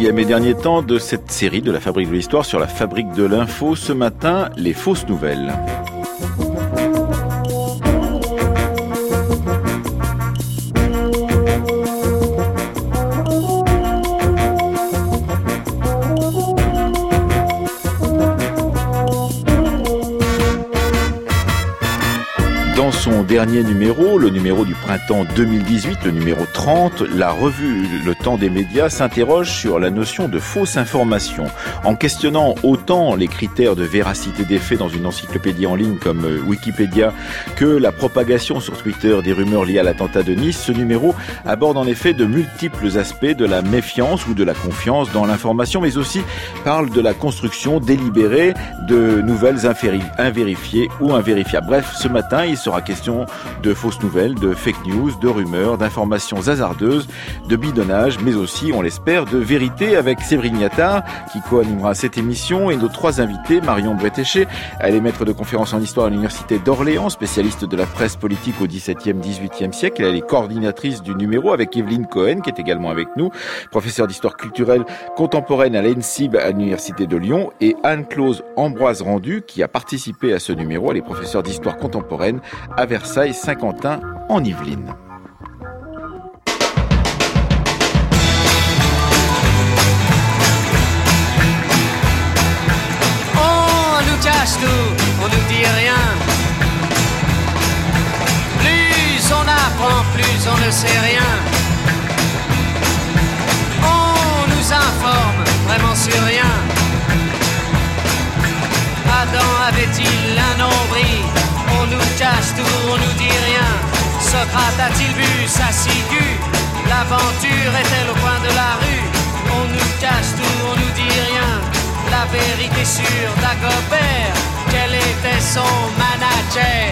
4e et dernier temps de cette série de la Fabrique de l'Histoire sur la Fabrique de l'Info. Ce matin, les fausses nouvelles. Dans son dernier numéro, le numéro du printemps 2018, le numéro 30, la revue Le Temps des médias s'interroge sur la notion de fausse information. En questionnant autant les critères de véracité des faits dans une encyclopédie en ligne comme Wikipédia que la propagation sur Twitter des rumeurs liées à l'attentat de Nice, ce numéro aborde en effet de multiples aspects de la méfiance ou de la confiance dans l'information, mais aussi parle de la construction délibérée de nouvelles invérifiées ou invérifiables. Bref, ce matin, il sera question de fausses nouvelles, de fake news, de rumeurs, d'informations hasardeuses, de bidonnage, mais aussi, on l'espère, de vérité avec Séverine Yattard, qui co-animera cette émission, et nos trois invités, Marion Bretéché, elle est maître de conférences en histoire à l'université d'Orléans, spécialiste de la presse politique au XVIIe, XVIIIe siècle. Elle est coordinatrice du numéro avec Evelyne Cohen, qui est également avec nous, professeure d'histoire culturelle contemporaine à l'ENSIB à l'université de Lyon, et Anne-Claude Ambroise-Rendu, qui a participé à ce numéro. Elle est professeure d'histoire contemporaine à Versailles-Saint-Quentin en Yvelines. On nous cache tout, on nous dit rien. Plus on apprend, plus on ne sait rien. On nous informe vraiment sur rien. Adam avait-il un nombril? On nous cache tout, on nous dit rien. Socrate a-t-il vu sa ciguë? L'aventure est-elle au coin de la rue? On nous cache tout, on nous dit rien. La vérité sur Dagobert, quel était son manager?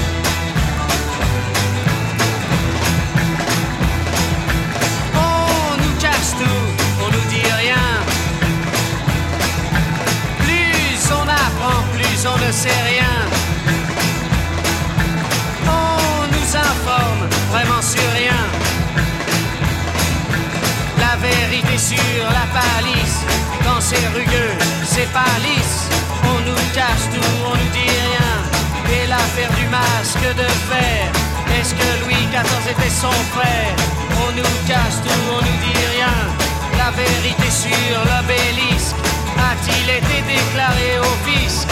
On nous cache tout, on nous dit rien. Plus on apprend, plus on ne sait rien. Informe vraiment sur rien. La vérité sur la palisse, quand c'est rugueux, c'est pas lisse. On nous cache tout, on nous dit rien. Et l'affaire du masque de fer, est-ce que Louis XIV était son frère? On nous cache tout, on nous dit rien. La vérité sur l'obélisque, a-t-il été déclaré au fisc?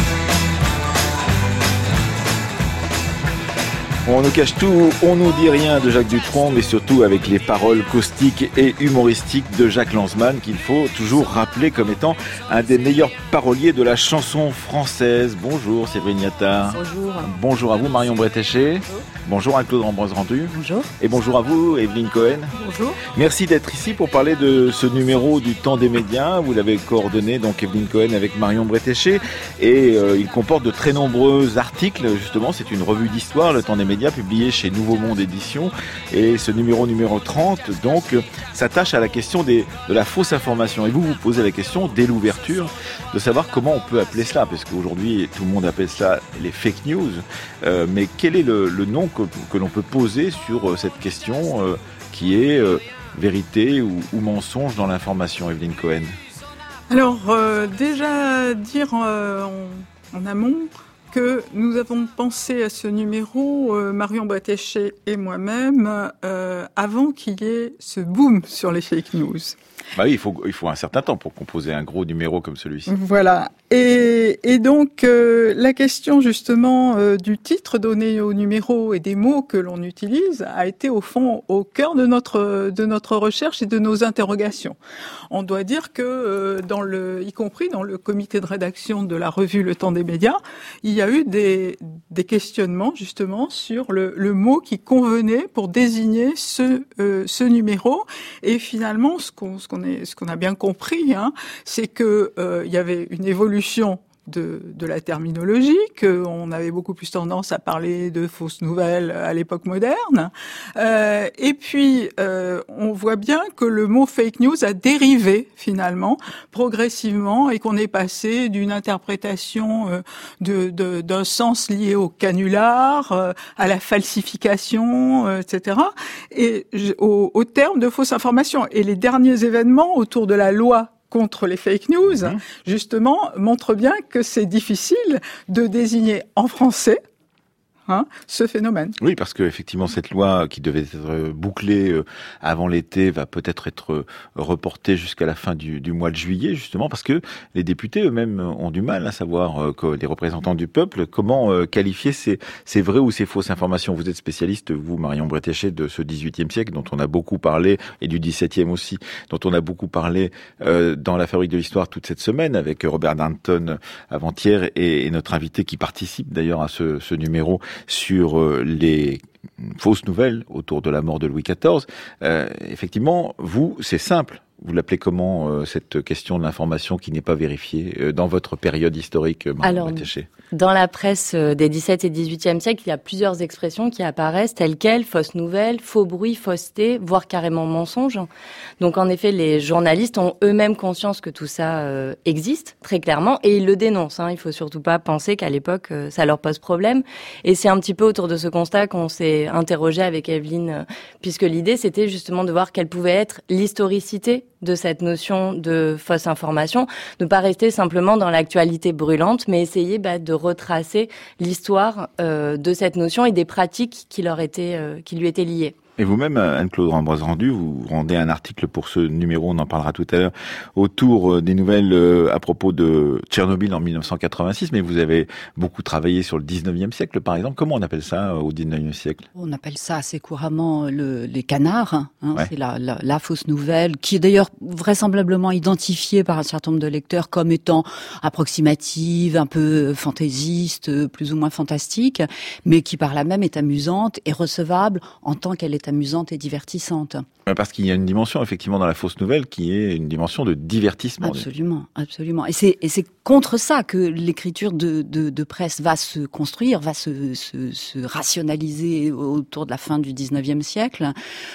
On nous cache tout, on nous dit rien de Jacques Dutronc, mais surtout avec les paroles caustiques et humoristiques de Jacques Lanzmann, qu'il faut toujours rappeler comme étant un des meilleurs paroliers de la chanson française. Bonjour Séverine Yattard. Bonjour. Bonjour à vous Marion Bretéché. Bonjour. Bonjour Anne-Claude Ambroise-Rendu. Bonjour. Et bonjour à vous Evelyne Cohen. Bonjour. Merci d'être ici pour parler de ce numéro du Temps des médias. Vous l'avez coordonné, donc Evelyne Cohen avec Marion Bretéché. Et il comporte de très nombreux articles, justement. C'est une revue d'histoire, le Temps des médias, publié chez Nouveau Monde Éditions. Et ce numéro 30, donc, s'attache à la question de la fausse information. Et vous posez la question, dès l'ouverture, de savoir comment on peut appeler cela. Parce qu'aujourd'hui, tout le monde appelle cela les fake news. Mais quel est le nom que l'on peut poser sur cette question qui est vérité ou mensonge dans l'information, Evelyne Cohen? Alors, déjà dire en amont que nous avons pensé à ce numéro, Marion Bretéché et moi-même, avant qu'il y ait ce boom sur les fake news. Bah oui, il faut un certain temps pour composer un gros numéro comme celui-ci. Voilà. Et donc, la question justement du titre donné au numéro et des mots que l'on utilise a été au fond au cœur de notre recherche et de nos interrogations. On doit dire que y compris dans le comité de rédaction de la revue Le Temps des médias, il y a eu des questionnements justement sur le mot qui convenait pour désigner ce numéro. Et finalement, ce qu'on a bien compris, c'est que il y avait une évolution de la terminologie, qu'on avait beaucoup plus tendance à parler de fausses nouvelles à l'époque moderne. Et puis, on voit bien que le mot fake news a dérivé finalement progressivement et qu'on est passé d'une interprétation d'un sens lié au canular, à la falsification, etc. et au terme de fausses informations. Et les derniers événements autour de la loi contre les fake news, justement, montrent bien que c'est difficile de désigner en français ce phénomène. Oui, parce que effectivement cette loi qui devait être bouclée avant l'été va peut-être être reportée jusqu'à la fin du mois de juillet, justement parce que les députés eux-mêmes ont du mal à savoir, que les représentants du peuple, comment qualifier ces vraies ou ces fausses informations. Vous êtes spécialiste, vous, Marion Bretéché, de ce XVIIIe siècle dont on a beaucoup parlé, et du XVIIe aussi, dont on a beaucoup parlé dans la Fabrique de l'Histoire toute cette semaine, avec Robert Danton avant-hier, et notre invité qui participe d'ailleurs à ce numéro sur les fausses nouvelles autour de la mort de Louis XIV. Effectivement, vous, c'est simple. Vous l'appelez comment, cette question de l'information qui n'est pas vérifiée dans votre période historique, Marion Bretéché ? Dans la presse des XVIIe et XVIIIe siècles, il y a plusieurs expressions qui apparaissent telles quelles, fausses nouvelles, faux bruit, fausseté, voire carrément mensonge. Donc en effet, les journalistes ont eux-mêmes conscience que tout ça existe, très clairement, et ils le dénoncent. Il faut surtout pas penser qu'à l'époque, ça leur pose problème. Et c'est un petit peu autour de ce constat qu'on s'est interrogé avec Evelyne, puisque l'idée, c'était justement de voir quelle pouvait être l'historicité de cette notion de fausse information, ne pas rester simplement dans l'actualité brûlante, mais essayer de retracer l'histoire de cette notion et des pratiques qui lui étaient liées. Et vous-même, Anne-Claude Ambroise-Rendu, vous rendez un article pour ce numéro, on en parlera tout à l'heure, autour des nouvelles à propos de Tchernobyl en 1986, mais vous avez beaucoup travaillé sur le 19e siècle, par exemple. Comment on appelle ça au 19e siècle ? On appelle ça assez couramment les canards. Ouais. C'est la fausse nouvelle, qui est d'ailleurs vraisemblablement identifiée par un certain nombre de lecteurs comme étant approximative, un peu fantaisiste, plus ou moins fantastique, mais qui par là même est amusante et recevable en tant qu'elle est amusante et divertissante. Parce qu'il y a une dimension, effectivement, dans la fausse nouvelle qui est une dimension de divertissement. Absolument. Et c'est contre ça que l'écriture de presse va se construire, va se rationaliser autour de la fin du 19e siècle,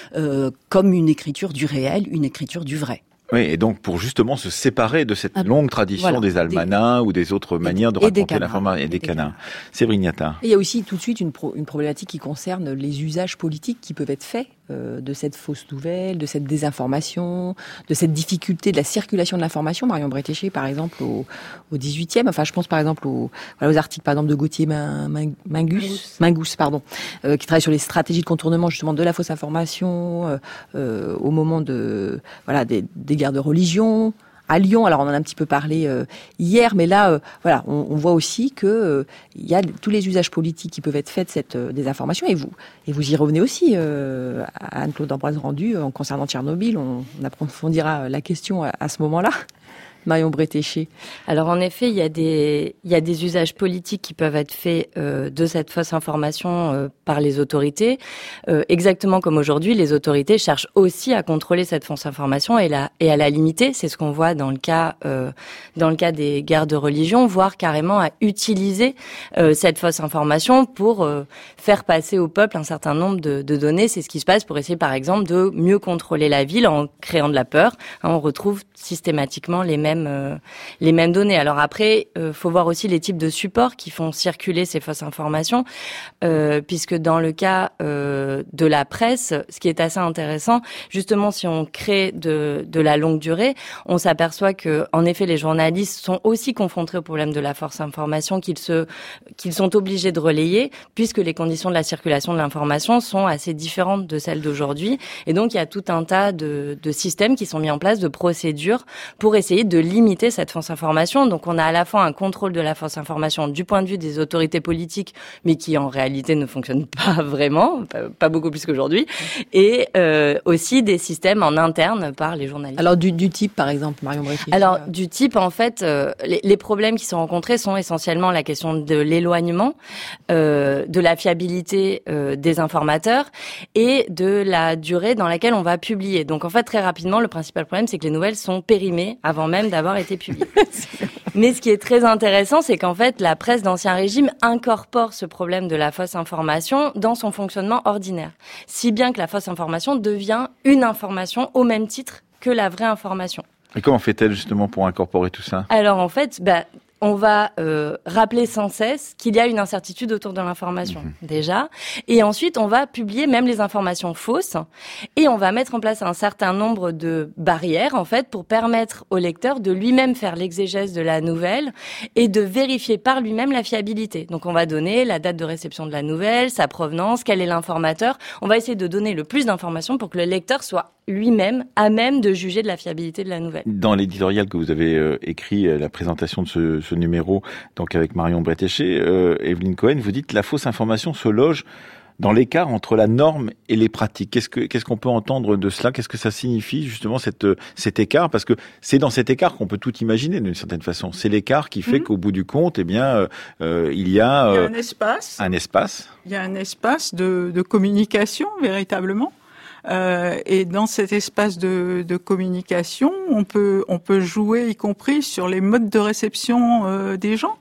comme une écriture du réel, une écriture du vrai. Oui, et donc pour justement se séparer de cette longue tradition des almanachs ou des autres manières de raconter l'information et des canards. Séverine Yattar. Il y a aussi tout de suite une problématique qui concerne les usages politiques qui peuvent être faits de cette fausse nouvelle, de cette désinformation, de cette difficulté de la circulation de l'information. Marion Bretéché, par exemple, au 18e, enfin je pense par exemple aux articles par exemple de Gauthier Mingus, qui travaille sur les stratégies de contournement justement de la fausse information au moment des guerres de religion. À Lyon, alors on en a un petit peu parlé hier, mais là, on voit aussi que il y a tous les usages politiques qui peuvent être faits de cette désinformation. Et vous y revenez aussi, Anne-Claude Ambroise-Rendu, en concernant Tchernobyl. On approfondira la question à ce moment-là. Marion Bretéché. Alors en effet, il y a des usages politiques qui peuvent être faits de cette fausse information par les autorités. Exactement comme aujourd'hui, les autorités cherchent aussi à contrôler cette fausse information et à la limiter. C'est ce qu'on voit dans le cas des guerres de religion, voire carrément à utiliser cette fausse information pour faire passer au peuple un certain nombre de données. C'est ce qui se passe pour essayer, par exemple, de mieux contrôler la ville en créant de la peur. On retrouve systématiquement les mêmes données. Alors après, faut voir aussi les types de supports qui font circuler ces fausses informations, puisque dans le cas de la presse, ce qui est assez intéressant, justement, si on crée de la longue durée, on s'aperçoit que, en effet, les journalistes sont aussi confrontés au problème de la fausse information qu'ils sont obligés de relayer, puisque les conditions de la circulation de l'information sont assez différentes de celles d'aujourd'hui. Et donc, il y a tout un tas de systèmes qui sont mis en place, de procédures pour essayer de limiter cette fausse information. Donc on a à la fois un contrôle de la fausse information du point de vue des autorités politiques, mais qui en réalité ne fonctionne pas vraiment, pas beaucoup plus qu'aujourd'hui, et aussi des systèmes en interne par les journalistes. Alors du type, par exemple, Marion Bretéché. Alors du type, en fait, les problèmes qui sont rencontrés sont essentiellement la question de l'éloignement, de la fiabilité des informateurs et de la durée dans laquelle on va publier. Donc en fait, très rapidement, le principal problème, c'est que les nouvelles sont périmées avant même d'avoir été publiées. Mais ce qui est très intéressant, c'est qu'en fait, la presse d'Ancien Régime incorpore ce problème de la fausse information dans son fonctionnement ordinaire. Si bien que la fausse information devient une information au même titre que la vraie information. Et comment fait-elle justement pour incorporer tout ça ? Alors en fait, on va rappeler sans cesse qu'il y a une incertitude autour de l'information, déjà. Et ensuite, on va publier même les informations fausses. Et on va mettre en place un certain nombre de barrières, en fait, pour permettre au lecteur de lui-même faire l'exégèse de la nouvelle et de vérifier par lui-même la fiabilité. Donc, on va donner la date de réception de la nouvelle, sa provenance, quel est l'informateur. On va essayer de donner le plus d'informations pour que le lecteur soit lui-même à même de juger de la fiabilité de la nouvelle. Dans l'éditorial que vous avez écrit, la présentation de ce numéro, donc avec Marion Bretéché, Evelyne Cohen, vous dites la fausse information se loge dans l'écart entre la norme et les pratiques. Qu'est-ce qu'on peut entendre de cela ? Qu'est-ce que ça signifie justement cet écart ? Parce que c'est dans cet écart qu'on peut tout imaginer d'une certaine façon. C'est l'écart qui fait qu'au bout du compte, il y a un espace. Un espace. Il y a un espace de communication véritablement. Et dans cet espace de communication, on peut jouer, y compris sur les modes de réception des gens.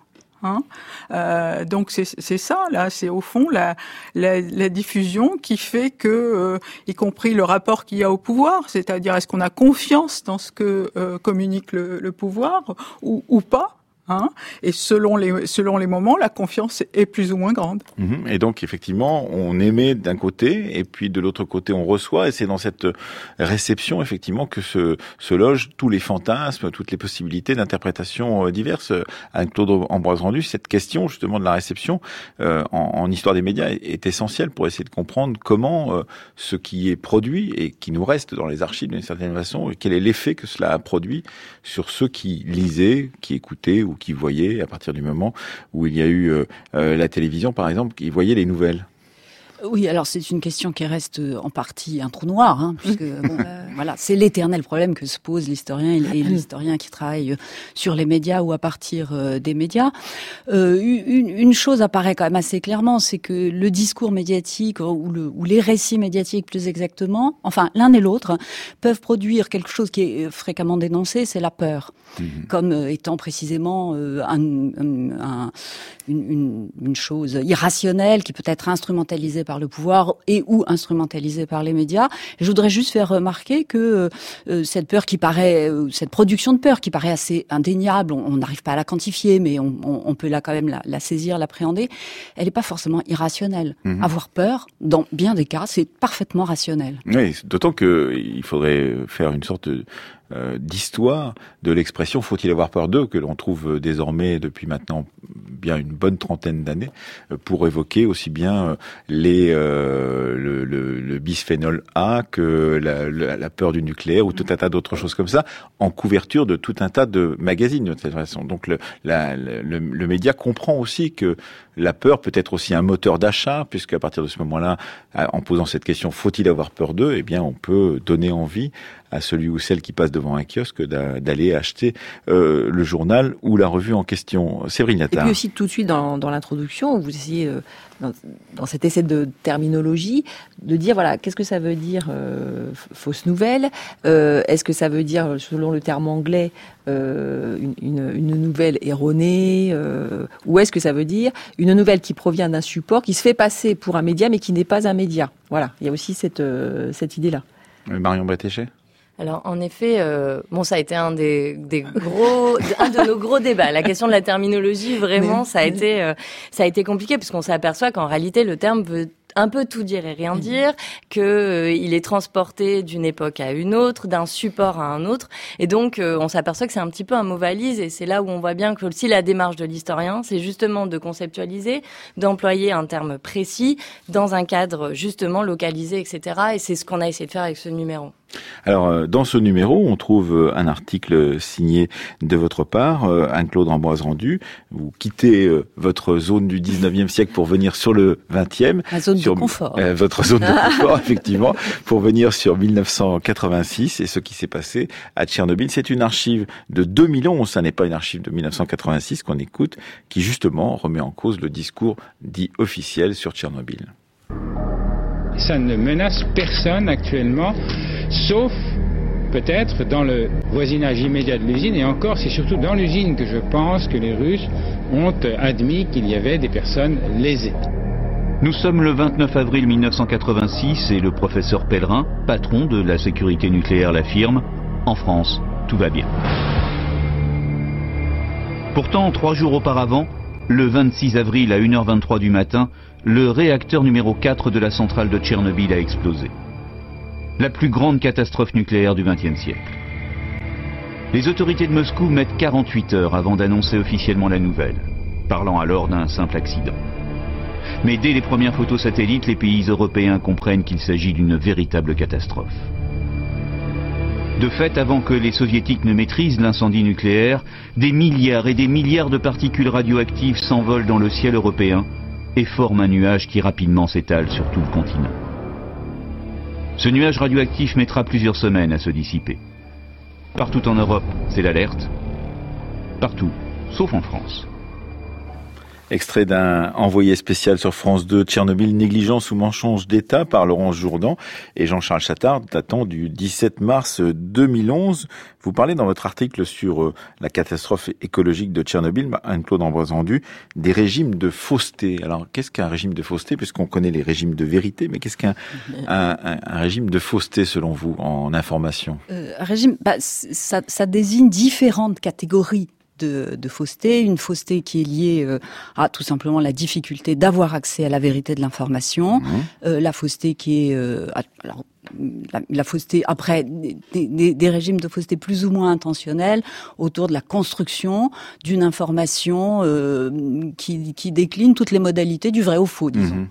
Donc c'est ça là, c'est au fond la diffusion qui fait que, y compris le rapport qu'il y a au pouvoir, c'est-à-dire est-ce qu'on a confiance dans ce que communique le pouvoir ou pas. Et selon les moments, la confiance est plus ou moins grande. Et donc, effectivement, on émet d'un côté, et puis de l'autre côté, on reçoit, et c'est dans cette réception, effectivement, que se logent tous les fantasmes, toutes les possibilités d'interprétation diverses. Anne-Claude Ambroise-Rendu, cette question, justement, de la réception, en histoire des médias, est essentielle pour essayer de comprendre comment ce qui est produit, et qui nous reste dans les archives d'une certaine façon, et quel est l'effet que cela a produit sur ceux qui lisaient, qui écoutaient, ou qui voyaient à partir du moment où il y a eu la télévision, par exemple, qui voyaient les nouvelles. Oui, alors c'est une question qui reste en partie un trou noir, puisque voilà, c'est l'éternel problème que se pose l'historien et l'historien qui travaille sur les médias ou à partir des médias. Une chose apparaît quand même assez clairement, c'est que le discours médiatique ou les récits médiatiques plus exactement, enfin l'un et l'autre, peuvent produire quelque chose qui est fréquemment dénoncé, c'est la peur, comme étant précisément une chose irrationnelle qui peut être instrumentalisée par le pouvoir et ou instrumentalisée par les médias. Et je voudrais juste faire remarquer que cette peur qui paraît, cette production de peur qui paraît assez indéniable, on n'arrive pas à la quantifier, mais on peut quand même la saisir, l'appréhender, elle n'est pas forcément irrationnelle. Avoir peur, dans bien des cas, c'est parfaitement rationnel. Oui, d'autant qu'il faudrait faire une sorte d'histoire de l'expression « faut-il avoir peur d'eux » que l'on trouve désormais depuis maintenant bien une bonne trentaine d'années pour évoquer aussi bien le bisphénol A que la peur du nucléaire ou tout un tas d'autres choses comme ça en couverture de tout un tas de magazines de cette façon. Donc le média comprend aussi que la peur peut être aussi un moteur d'achat, puisqu'à partir de ce moment-là, en posant cette question « faut-il avoir peur d'eux ?» eh bien on peut donner envie à celui ou celle qui passe devant un kiosque d'aller acheter le journal ou la revue en question. Séverine Attard. Et puis aussi tout de suite dans l'introduction, vous essayez dans cet essai de terminologie de dire voilà, qu'est-ce que ça veut dire fausse nouvelle, est-ce que ça veut dire, selon le terme anglais, une nouvelle erronée, ou est-ce que ça veut dire une nouvelle qui provient d'un support qui se fait passer pour un média mais qui n'est pas un média. Voilà, il y a aussi cette idée-là. Marion Bretéché. Alors en effet, ça a été un de nos gros débats. La question de la terminologie, vraiment, ça a été compliqué puisqu'on s'aperçoit qu'en réalité le terme veut un peu tout dire et rien dire, que il est transporté d'une époque à une autre, d'un support à un autre, et donc on s'aperçoit que c'est un petit peu un mot valise, et c'est là où on voit bien que aussi la démarche de l'historien, c'est justement de conceptualiser, d'employer un terme précis dans un cadre justement localisé, etc. Et c'est ce qu'on a essayé de faire avec ce numéro. Alors, dans ce numéro, on trouve un article signé de votre part, Anne-Claude Ambroise-Rendu. Vous quittez votre zone du 19e siècle pour venir sur le 20e. La zone de confort. Votre zone de confort, effectivement, pour venir sur 1986 et ce qui s'est passé à Tchernobyl. C'est une archive de 2011, ça n'est pas une archive de 1986 qu'on écoute, qui justement remet en cause le discours dit officiel sur Tchernobyl. Ça ne menace personne actuellement, sauf peut-être dans le voisinage immédiat de l'usine, et encore, c'est surtout dans l'usine que je pense que les Russes ont admis qu'il y avait des personnes lésées. Nous sommes le 29 avril 1986 et le professeur Pellerin, patron de la sécurité nucléaire, l'affirme, en France, tout va bien. Pourtant, 3 jours auparavant, le 26 avril à 1h23 du matin, le réacteur numéro 4 de la centrale de Tchernobyl a explosé. La plus grande catastrophe nucléaire du XXe siècle. Les autorités de Moscou mettent 48 heures avant d'annoncer officiellement la nouvelle, parlant alors d'un simple accident. Mais dès les premières photos satellites, les pays européens comprennent qu'il s'agit d'une véritable catastrophe. De fait, avant que les soviétiques ne maîtrisent l'incendie nucléaire, des milliards et des milliards de particules radioactives s'envolent dans le ciel européen et forment un nuage qui rapidement s'étale sur tout le continent. Ce nuage radioactif mettra plusieurs semaines à se dissiper. Partout en Europe, c'est l'alerte. Partout, sauf en France. Extrait d'un envoyé spécial sur France 2, Tchernobyl, négligence ou mensonge d'État par Laurence Jourdan et Jean-Charles Chattard, datant du 17 mars 2011. Vous parlez dans votre article sur la catastrophe écologique de Tchernobyl, Anne-Claude Ambroise-Rendu, des régimes de fausseté. Alors, qu'est-ce qu'un régime de fausseté? Puisqu'on connaît les régimes de vérité, mais qu'est-ce qu'un un régime de fausseté, selon vous, en information? Un régime, ça désigne différentes catégories de fausseté, une fausseté qui est liée à tout simplement la difficulté d'avoir accès à la vérité de l'information, la fausseté qui est la fausseté après des régimes de fausseté plus ou moins intentionnels autour de la construction d'une information qui décline toutes les modalités du vrai au faux, disons.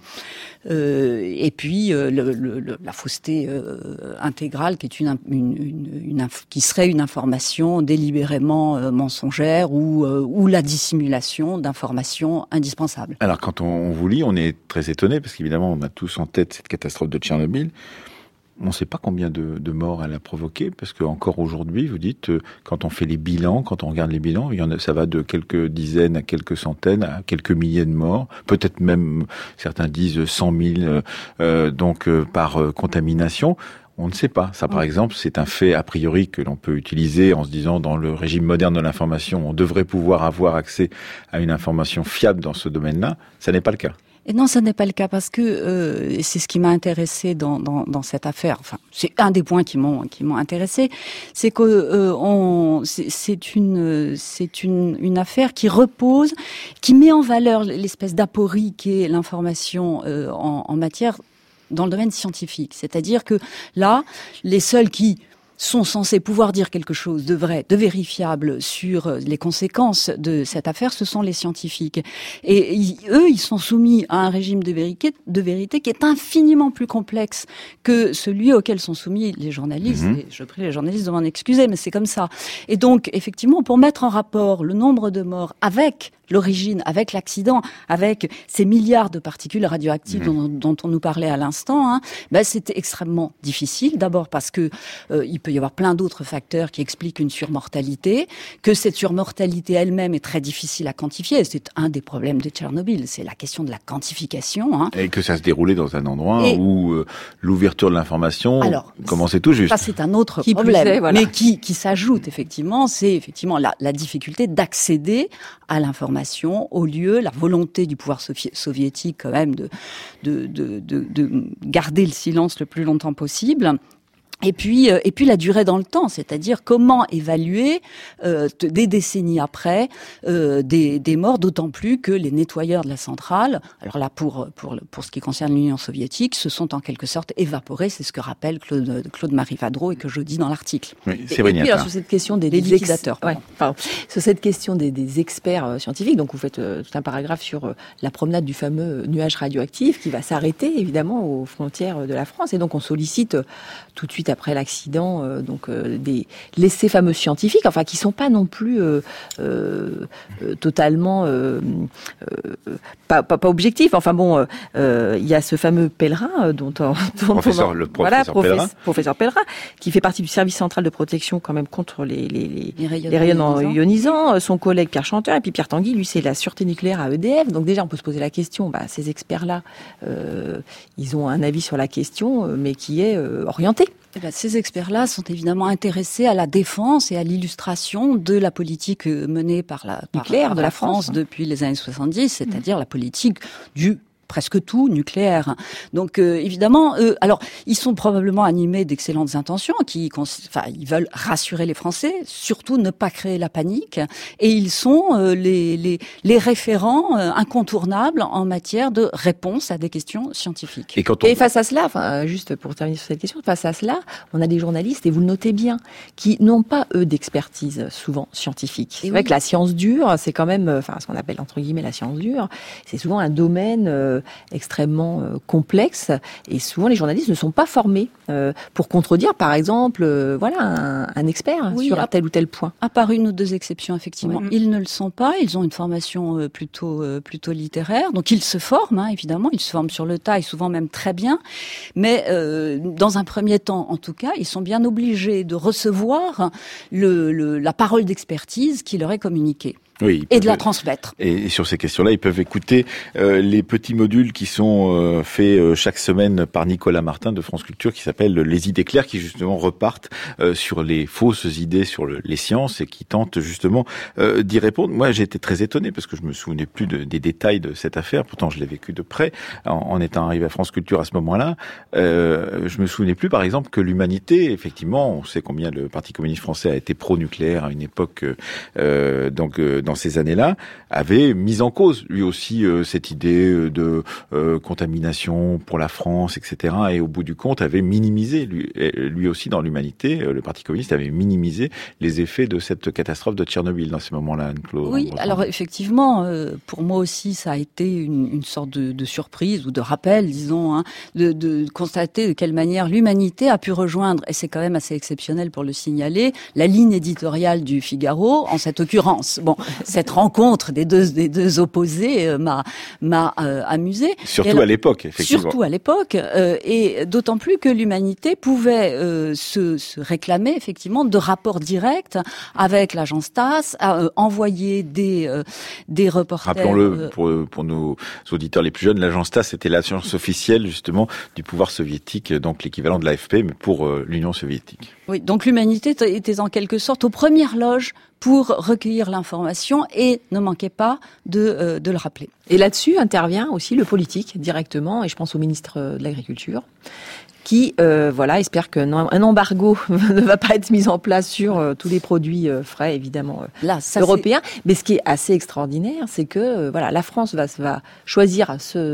Et puis la fausseté intégrale qui est qui serait une information délibérément mensongère ou la dissimulation d'informations indispensables. Alors quand on vous lit, on est très étonné parce qu'évidemment on a tous en tête cette catastrophe de Tchernobyl. On ne sait pas combien de morts elle a provoqué, parce que encore aujourd'hui, vous dites, quand on fait les bilans, quand on regarde les bilans, ça va de quelques dizaines à quelques centaines, à quelques milliers de morts, peut-être même, certains disent 100 000, par contamination. On ne sait pas. Ça, par exemple, c'est un fait a priori que l'on peut utiliser en se disant, dans le régime moderne de l'information, on devrait pouvoir avoir accès à une information fiable dans ce domaine-là. Ça n'est pas le cas. Et non, ça n'est pas le cas parce que c'est ce qui m'a intéressé dans cette affaire. Enfin, c'est un des points qui m'ont intéressé, c'est que c'est une affaire qui repose, qui met en valeur l'espèce d'aporie qu'est l'information en matière dans le domaine scientifique. C'est-à-dire que là, les seuls qui sont censés pouvoir dire quelque chose de vrai, de vérifiable sur les conséquences de cette affaire, ce sont les scientifiques. Et eux, ils sont soumis à un régime de vérité qui est infiniment plus complexe que celui auquel sont soumis les journalistes. Et je prie les journalistes de m'en excuser, mais c'est comme ça. Et donc, effectivement, pour mettre en rapport le nombre de morts avec l'origine, avec l'accident, avec ces milliards de particules radioactives dont on nous parlait à l'instant, c'était extrêmement difficile. D'abord parce que il peut y avoir plein d'autres facteurs qui expliquent une surmortalité, que cette surmortalité elle-même est très difficile à quantifier. C'est un des problèmes de Tchernobyl, c'est la question de la quantification. Et que ça se déroulait dans un endroit où l'ouverture de l'information commençait tout juste. Ça, c'est un autre problème, mais qui s'ajoute effectivement, c'est effectivement la difficulté d'accéder à l'information au lieu, la volonté du pouvoir soviétique quand même de garder le silence le plus longtemps possible. Et puis la durée dans le temps, c'est-à-dire comment évaluer des décennies après des morts, d'autant plus que les nettoyeurs de la centrale, alors là pour ce qui concerne l'Union soviétique, se sont en quelque sorte évaporés. C'est ce que rappelle Claude-Marie Vadreau et que je dis dans l'article. Oui, c'est vrai. Sur cette question des liquidateurs, sur cette question des experts scientifiques, donc vous faites tout un paragraphe sur la promenade du fameux nuage radioactif qui va s'arrêter évidemment aux frontières de la France, et donc on sollicite tout de suite après l'accident, ces fameux scientifiques, enfin qui sont pas non plus totalement pas objectifs. Enfin bon, il y a ce fameux Pellerin professeur Pellerin, qui fait partie du service central de protection quand même contre les rayonnements ionisants. Son collègue Pierre Chanteur et puis Pierre Tanguy, lui c'est la sûreté nucléaire à EDF. Donc déjà on peut se poser la question, ces experts-là, ils ont un avis sur la question, mais qui est orienté. Ces experts-là sont évidemment intéressés à la défense et à l'illustration de la politique menée par la France depuis les années 70, c'est-à-dire la politique du presque tout nucléaire. Donc évidemment, alors ils sont probablement animés d'excellentes intentions, ils veulent rassurer les Français, surtout ne pas créer la panique, et ils sont les référents incontournables en matière de réponse à des questions scientifiques. Et face à cela, juste pour terminer sur cette question, face à cela, on a des journalistes, et vous le notez bien, qui n'ont pas eux d'expertise souvent scientifique. C'est vrai que la science dure, c'est quand même, ce qu'on appelle entre guillemets la science dure, c'est souvent un domaine extrêmement complexe, et souvent les journalistes ne sont pas formés pour contredire, par exemple, un expert sur un tel ou tel point. À part une ou deux exceptions, effectivement, ils ne le sont pas. Ils ont une formation plutôt littéraire, donc ils se forment, évidemment, ils se forment sur le tas et souvent même très bien. Mais dans un premier temps, en tout cas, ils sont bien obligés de recevoir la parole d'expertise qui leur est communiquée. Oui, et de la transmettre. Et sur ces questions-là, ils peuvent écouter les petits modules qui sont faits chaque semaine par Nicolas Martin de France Culture, qui s'appelle Les idées claires, qui justement repartent sur les fausses idées sur les sciences et qui tentent justement d'y répondre. Moi, j'ai été très étonné parce que je me souvenais plus des détails de cette affaire. Pourtant, je l'ai vécu de près en étant arrivé à France Culture à ce moment-là. Je me souvenais plus, par exemple, que l'humanité, effectivement, on sait combien le Parti communiste français a été pro-nucléaire à une époque, dans ces années-là, avait mis en cause lui aussi cette idée de contamination pour la France, etc. Et au bout du compte, avait minimisé lui aussi dans l'humanité, le Parti communiste avait minimisé les effets de cette catastrophe de Tchernobyl dans ces moments-là. Oui, alors effectivement, pour moi aussi, ça a été une sorte de surprise ou de rappel, disons, de constater de quelle manière l'humanité a pu rejoindre, et c'est quand même assez exceptionnel pour le signaler, la ligne éditoriale du Figaro en cette occurrence. Bon, cette rencontre des deux opposés m'a amusé. Surtout à l'époque, effectivement. Surtout à l'époque, et d'autant plus que l'humanité pouvait se réclamer effectivement de rapports directs avec l'agence TASS, envoyer des reporters. Rappelons-le pour nos auditeurs les plus jeunes, l'agence TASS était l'agence officielle justement du pouvoir soviétique, donc l'équivalent de l'AFP, mais pour l'Union soviétique. Oui, donc l'humanité était en quelque sorte aux premières loges pour recueillir l'information et ne manquez pas de le rappeler. Et là-dessus intervient aussi le politique directement, et je pense au ministre de l'Agriculture, qui espère qu'un embargo ne va pas être mis en place sur tous les produits frais, évidemment, européens. Mais ce qui est assez extraordinaire, c'est que la France va choisir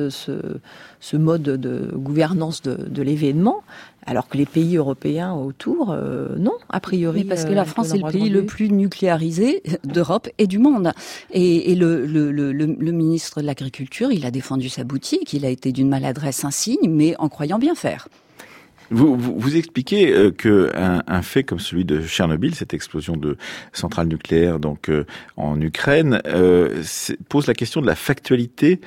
ce mode de gouvernance de l'événement, alors que les pays européens autour, non, a priori. Mais parce que la France est le pays le plus nucléarisé d'Europe et du monde. Et le ministre de l'Agriculture, il a défendu sa boutique, il a été d'une maladresse insigne, mais en croyant bien faire. Vous expliquez que un fait comme celui de Tchernobyl, cette explosion de centrale nucléaire donc en Ukraine, pose la question de la factualité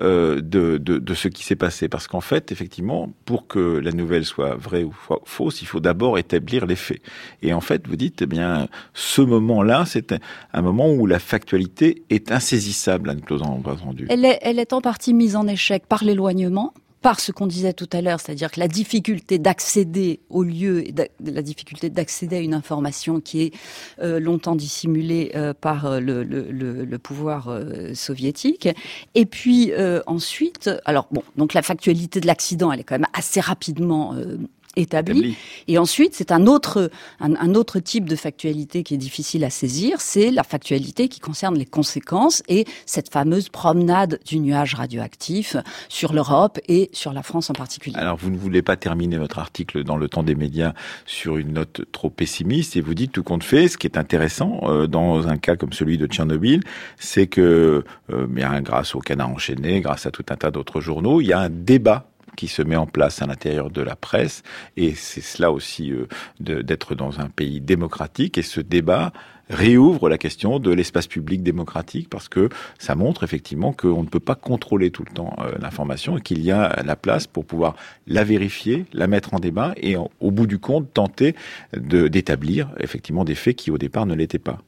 de ce qui s'est passé, parce qu'en fait, effectivement, pour que la nouvelle soit vraie ou fausse, il faut d'abord établir les faits. Et en fait, vous dites, ce moment-là, c'est un moment où la factualité est insaisissable, Anne-Claude Vendandu. Elle est en partie mise en échec par l'éloignement, par ce qu'on disait tout à l'heure, c'est-à-dire que la difficulté d'accéder au lieu, la difficulté d'accéder à une information qui est longtemps dissimulée par le pouvoir soviétique. Et puis ensuite, donc la factualité de l'accident, elle est quand même assez rapidement établi. Et ensuite, c'est un autre type de factualité qui est difficile à saisir, c'est la factualité qui concerne les conséquences et cette fameuse promenade du nuage radioactif sur l'Europe et sur la France en particulier. Alors, vous ne voulez pas terminer votre article dans Le Temps des médias sur une note trop pessimiste, et vous dites, tout compte fait, ce qui est intéressant dans un cas comme celui de Tchernobyl, c'est que grâce au Canard enchaîné, grâce à tout un tas d'autres journaux, il y a un débat qui se met en place à l'intérieur de la presse, et c'est cela aussi d'être dans un pays démocratique, et ce débat réouvre la question de l'espace public démocratique, parce que ça montre effectivement qu'on ne peut pas contrôler tout le temps l'information, et qu'il y a la place pour pouvoir la vérifier, la mettre en débat, et au bout du compte tenter d'établir effectivement des faits qui au départ ne l'étaient pas.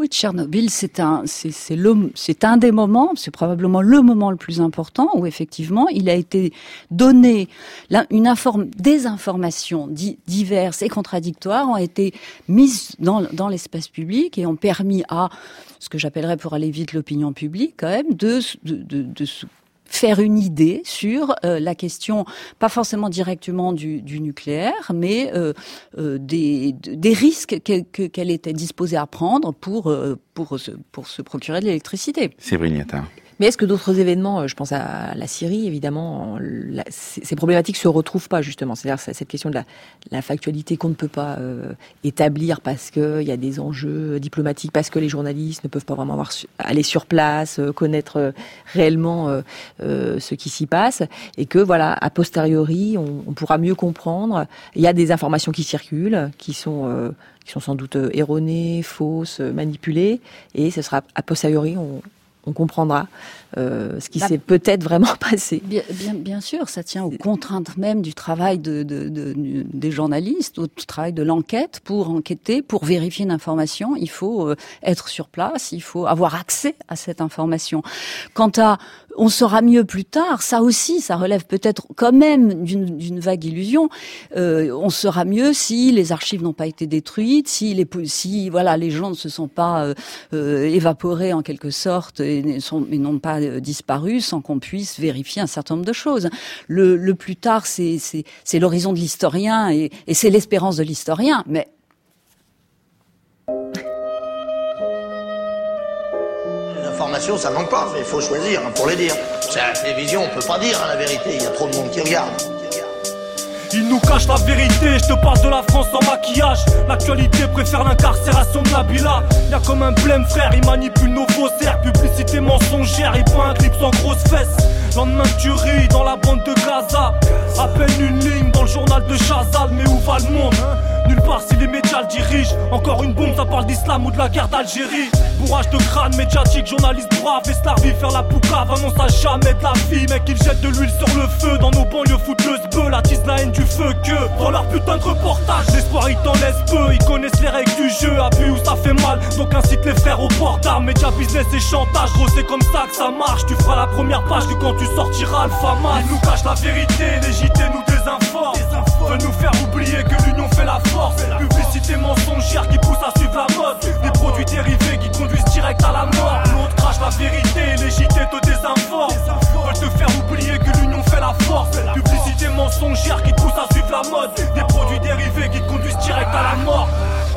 Oui, Tchernobyl, c'est un des moments, c'est probablement le moment le plus important où effectivement il a été donné des informations diverses et contradictoires ont été mises dans l'espace public et ont permis à ce que j'appellerais, pour aller vite, l'opinion publique quand même de se faire une idée sur la question, pas forcément directement du nucléaire, mais des risques qu'elle était disposée à prendre pour se procurer de l'électricité. Séverine Liatin. Mais est-ce que d'autres événements, je pense à la Syrie, évidemment, ces problématiques se retrouvent pas, justement. C'est-à-dire cette question de la factualité qu'on ne peut pas établir parce qu'il y a des enjeux diplomatiques, parce que les journalistes ne peuvent pas vraiment aller sur place, connaître réellement ce qui s'y passe, et que, voilà, a posteriori, on pourra mieux comprendre. Il y a des informations qui circulent, qui sont sans doute erronées, fausses, manipulées, et ce sera a posteriori, on comprendra ce qui s'est peut-être vraiment passé. Bien sûr, ça tient aux contraintes même du travail des journalistes, au travail de l'enquête. Pour enquêter, pour vérifier une information, il faut être sur place, il faut avoir accès à cette information. Quant à on saura mieux plus tard, ça aussi, ça relève peut-être quand même d'une vague illusion. On saura mieux si les archives n'ont pas été détruites, si les gens ne se sont pas évaporés en quelque sorte et n'ont pas disparu sans qu'on puisse vérifier un certain nombre de choses. Le plus tard, c'est l'horizon de l'historien et c'est l'espérance de l'historien, mais l'information, ça manque pas, mais il faut choisir pour les dire. C'est à la télévision, on peut pas dire la vérité, il y a trop de monde qui regarde. Ils nous cachent la vérité, je te parle de la France sans maquillage. L'actualité préfère l'incarcération de Nabila. Y'a comme un blême frère, ils manipulent nos faussaires. Publicité mensongère, ils font un clip sans grosses fesses. Lendemain de tuerie dans la bande de Gaza. À peine une ligne dans le journal de Chazal. Mais où va le monde Nulle part si les médias le dirigent. Encore une bombe, ça parle d'islam ou de la guerre d'Algérie. Bourrage de crâne médiatique, journaliste brave. Et Starvie faire la poucave, annonce à jamais de la vie. Mec, ils jettent de l'huile sur le feu. Dans nos banlieues foutent le sbeu, la tise la haine du feu que dans leur putain de reportage. L'espoir ils t'en laissent peu, ils connaissent les règles du jeu. Abus où ça fait mal, donc incite les frères au port d'armes. Média business et chantage, gros c'est comme ça que ça marche. Tu feras la première page que quand tu sortiras Alpha Mas. Ils nous cachent la vérité, les JT nous désinforment. Veulent nous faire oublier que l'union fait la force. Publicité mensongère qui pousse à suivre la mode. Des produits dérivés qui conduisent direct à la mort. L'autre crache la vérité, les JT te désinforment. Veulent te faire oublier que l'union fait la force. Publicité mensongère qui pousse à suivre la mode. Des produits dérivés qui conduisent direct à la mort.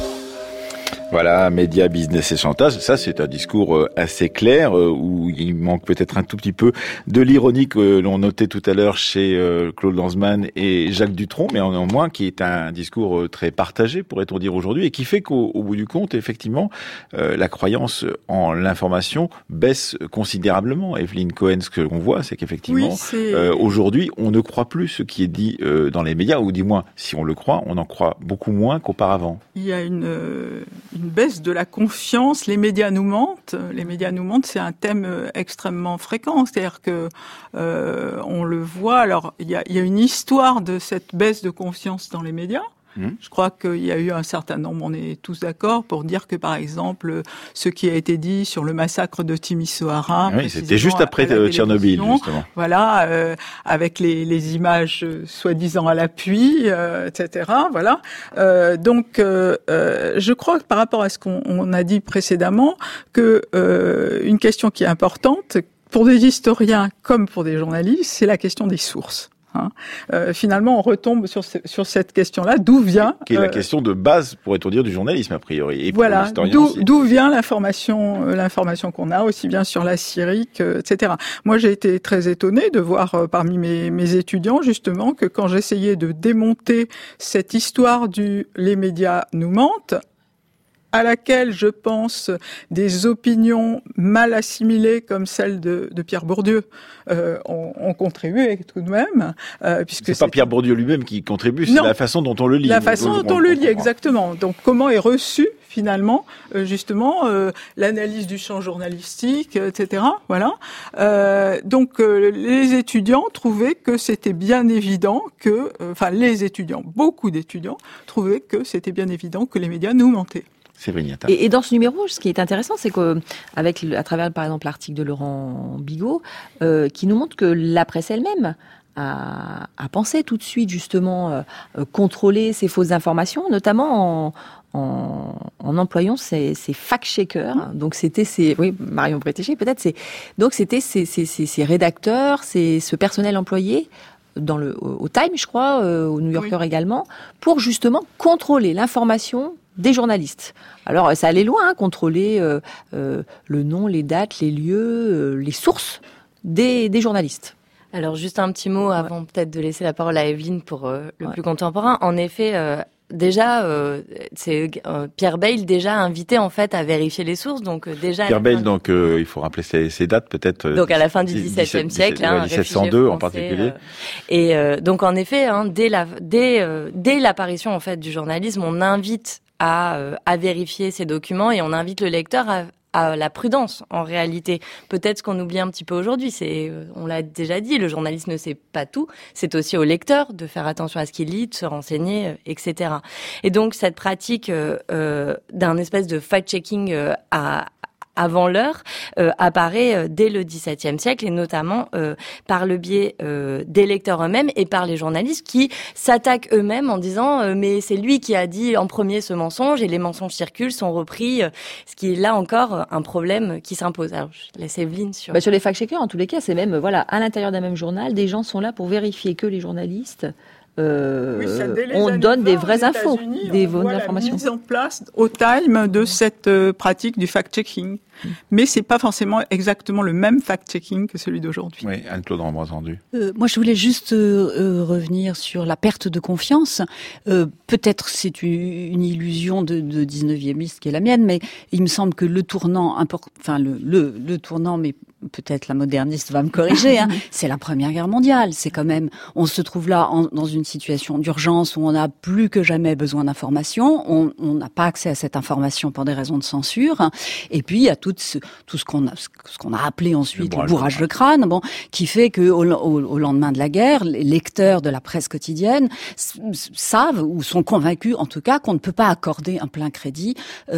Voilà, médias, business et chantage, ça c'est un discours assez clair où il manque peut-être un tout petit peu de l'ironie que l'on notait tout à l'heure chez Claude Lanzmann et Jacques Dutronc, mais néanmoins qui est un discours très partagé, pourrait-on dire aujourd'hui, et qui fait qu'au bout du compte, effectivement, la croyance en l'information baisse considérablement. Evelyne Cohen, ce que l'on voit, c'est qu'effectivement, aujourd'hui, on ne croit plus ce qui est dit dans les médias, ou du moins, si on le croit, on en croit beaucoup moins qu'auparavant. Il y a une baisse de la confiance. Les médias nous mentent. Les médias nous mentent, c'est un thème extrêmement fréquent. C'est-à-dire que on le voit. Alors, il y a une histoire de cette baisse de confiance dans les médias. Je crois qu'il y a eu un certain nombre, on est tous d'accord, pour dire que, par exemple, ce qui a été dit sur le massacre de Timisoara... Oui, c'était juste après Tchernobyl, justement. Voilà, avec les images soi-disant à l'appui, etc. Voilà. Donc, je crois que par rapport à ce qu'on a dit précédemment, que une question qui est importante, pour des historiens comme pour des journalistes, c'est la question des sources. Finalement, on retombe sur cette question-là. D'où vient qui est la question de base, pourrait-on dire, du journalisme a priori. Et voilà. D'où vient l'information qu'on a, aussi bien sur la Syrie, etc. Moi, j'ai été très étonnée de voir parmi mes étudiants justement que quand j'essayais de démonter cette histoire les médias nous mentent, à laquelle, je pense, des opinions mal assimilées comme celle de Pierre Bourdieu ont contribué tout de même. Puisque c'est pas Pierre Bourdieu lui-même qui contribue, c'est la façon dont on le lit. La façon dont on le lit, exactement. Donc comment est reçu finalement, justement, l'analyse du champ journalistique, etc. Voilà. Donc les étudiants trouvaient que c'était bien évident que, beaucoup d'étudiants trouvaient que c'était bien évident que les médias nous mentaient. Et dans ce numéro, ce qui est intéressant, c'est que à travers par exemple l'article de Laurent Bigot, qui nous montre que la presse elle-même a pensé tout de suite justement contrôler ces fausses informations, notamment en employant ces fact-checkers. Donc c'était Marion Bretéché peut-être. C'était ces rédacteurs, ce personnel employé au Time, je crois, au New Yorker également, pour justement contrôler l'information des journalistes. Alors, ça allait loin, contrôler le nom, les dates, les lieux, les sources des journalistes. Alors, juste un petit mot avant peut-être de laisser la parole à Evelyne pour le plus contemporain. En effet, déjà, c'est Pierre Bayle déjà invité en fait à vérifier les sources. Donc déjà. Pierre Bayle, donc il faut rappeler ces dates peut-être. Donc à la fin du XVIIe siècle, 1702 en particulier. Et donc en effet, dès l'apparition en fait du journalisme, on invite à vérifier ces documents et on invite le lecteur à la prudence, en réalité. Peut-être ce qu'on oublie un petit peu aujourd'hui, on l'a déjà dit, le journaliste ne sait pas tout. C'est aussi au lecteur de faire attention à ce qu'il lit, de se renseigner, etc. Et donc, cette pratique d'un espèce de fact-checking avant l'heure apparaît dès le XVIIe siècle et notamment par le biais des lecteurs eux-mêmes et par les journalistes qui s'attaquent eux-mêmes en disant mais c'est lui qui a dit en premier ce mensonge et les mensonges circulent, sont repris, ce qui est là encore un problème qui s'impose. Alors je laisse Evelyne sur... sur les fact-checkers, en tous les cas, c'est même à l'intérieur d'un même journal, des gens sont là pour vérifier que les journalistes on donne des vraies infos, des bonnes informations. La mise en place au Time de cette pratique du fact-checking. Mais c'est pas forcément exactement le même fact-checking que celui d'aujourd'hui. Oui, Anne-Claude Ramboise-Rendu. Moi, je voulais juste revenir sur la perte de confiance. Peut-être c'est une illusion de 19e qui est la mienne, mais il me semble que le tournant, le tournant, mais peut-être la moderniste va me corriger, c'est la Première Guerre mondiale. C'est quand même, on se trouve là dans une situation d'urgence où on a plus que jamais besoin d'informations. On n'a pas accès à cette information pour des raisons de censure. Et puis, il y a tout ce qu'on a appelé ensuite le bourrage de crâne, qui fait que au lendemain de la guerre, les lecteurs de la presse quotidienne savent ou sont convaincus, en tout cas, qu'on ne peut pas accorder un plein crédit